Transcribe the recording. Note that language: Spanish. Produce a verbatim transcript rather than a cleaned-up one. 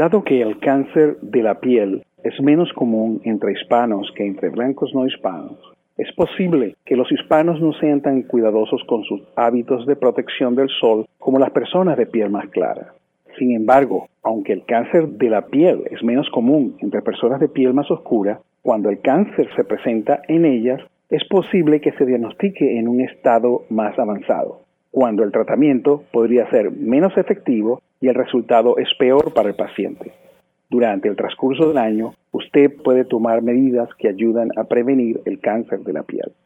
Dado que el cáncer de la piel es menos común entre hispanos que entre blancos no hispanos, es posible que los hispanos no sean tan cuidadosos con sus hábitos de protección del sol como las personas de piel más clara. Sin embargo, aunque el cáncer de la piel es menos común entre personas de piel más oscura, cuando el cáncer se presenta en ellas, es posible que se diagnostique en un estado más avanzado, cuando el tratamiento podría ser menos efectivo y el resultado es peor para el paciente. Durante el transcurso del año, usted puede tomar medidas que ayudan a prevenir el cáncer de la piel.